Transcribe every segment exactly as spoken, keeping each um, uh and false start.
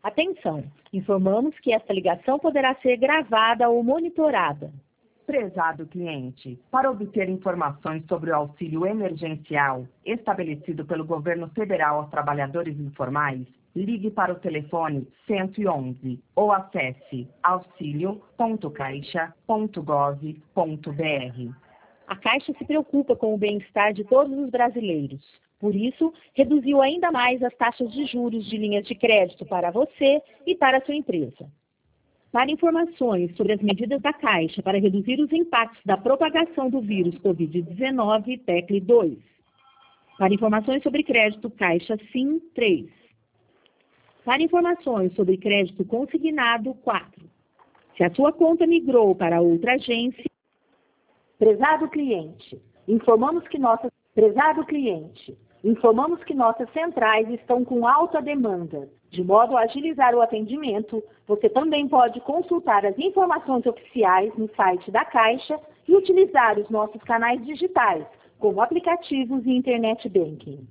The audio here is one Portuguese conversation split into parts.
Atenção! Informamos que esta ligação poderá ser gravada ou monitorada. Prezado cliente, para obter informações sobre o auxílio emergencial estabelecido pelo governo federal aos trabalhadores informais, ligue para o telefone cento e onze ou acesse auxilio ponto caixa ponto gov ponto br. A Caixa se preocupa com o bem-estar de todos os brasileiros. Por isso, reduziu ainda mais as taxas de juros de linhas de crédito para você e para a sua empresa. Para informações sobre as medidas da Caixa para reduzir os impactos da propagação do vírus covid dezenove, tecle dois. Para informações sobre crédito Caixa Sim, três. Para informações sobre crédito consignado, quatro. Se a sua conta migrou para outra agência, prezado cliente, informamos que nossas prezado cliente, informamos que nossas centrais estão com alta demanda. De modo a agilizar o atendimento, você também pode consultar as informações oficiais no site da Caixa e utilizar os nossos canais digitais, como aplicativos e internet banking.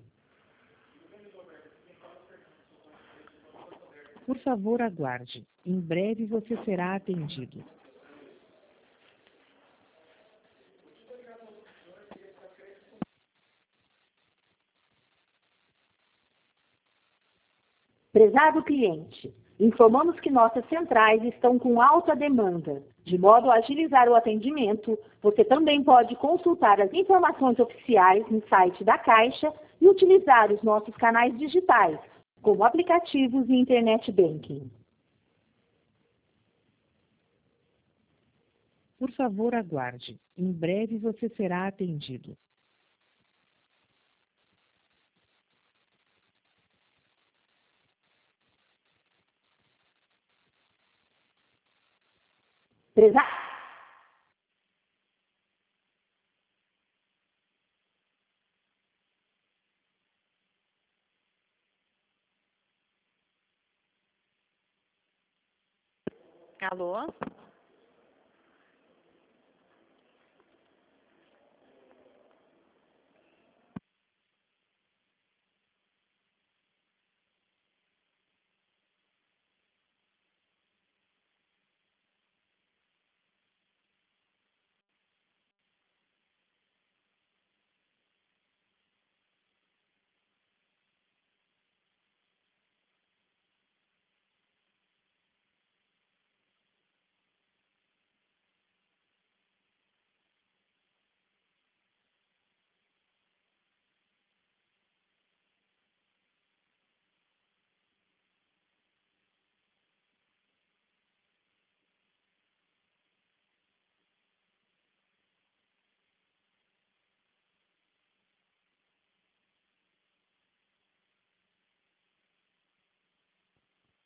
Por favor, aguarde. Em breve você será atendido. Prezado cliente, informamos que nossas centrais estão com alta demanda. De modo a agilizar o atendimento, você também pode consultar as informações oficiais no site da Caixa e utilizar os nossos canais digitais, como aplicativos e internet banking. Por favor, aguarde. Em breve você será atendido. Prezado. Alô?